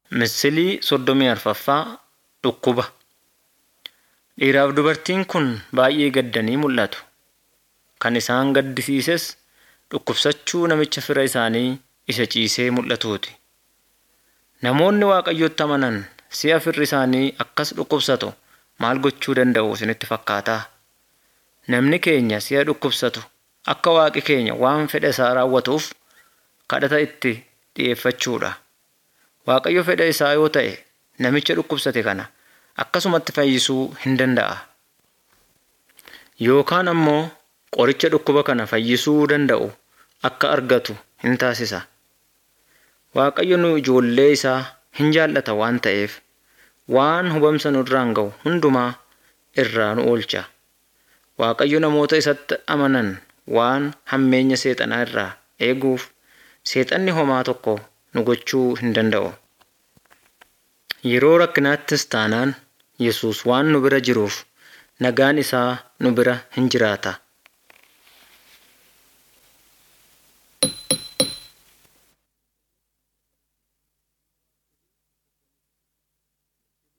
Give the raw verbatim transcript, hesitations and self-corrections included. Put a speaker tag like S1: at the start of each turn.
S1: Misilii soddomii arfaffaa dhukkuba. Dhiiraaf dubartiin kun baay'ee gaddanii mul'atu. Kan isaan gaddisiises dhukkubsachuu namicha fira isaanii isa ciisee mul'atuuti. Namoonni Waaqayyotti amanan si'a firri isaanii akkas dhukkubsatu maal gochuu danda'u isinitti fakkaata? Namni keenya si'a dhukkubsatu akka Waaqi keenya waan fedha isaa raawwatuuf kadhata itti dhi'eeffachuudha. Waaqayyo fedha isaa yoo ta'e namicha dhukkubsate kana akkasumatti fayyisuu hin danda'a. Yookaan ammoo qoricha dhukkuba kana fayyisuu danda'u akka argatu hin taasisa. Waaqayyo nu ijoollee isaa hin jaallata waan ta'eef waan hubamsa nurraan ga'u hundumaa irraa nu oolcha. Waaqayyo namoota isatti amanan waan hammeenya seexanaa irraa eeguuf seexanni homaa tokko nu gochuu hin danda'u. Yeroo rakkinaattis taanaan Yesuus waan nu bira jiruuf nagaan isaa nu bira hin jiraata.